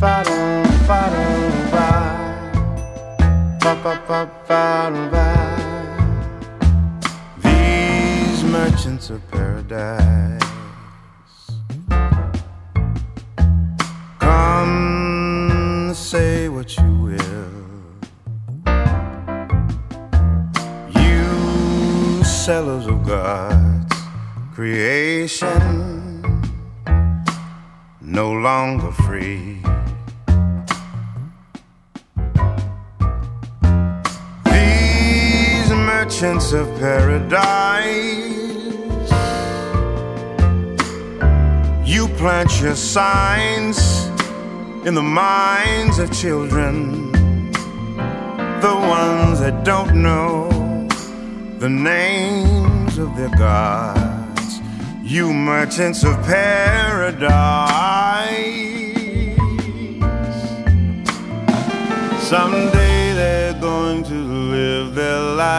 These merchants of paradise, come say what you will. You sellers of God's creation, no longer free. These merchants of paradise, you plant your signs in the minds of children, the ones that don't know the names of their gods. You merchants of paradise, someday they're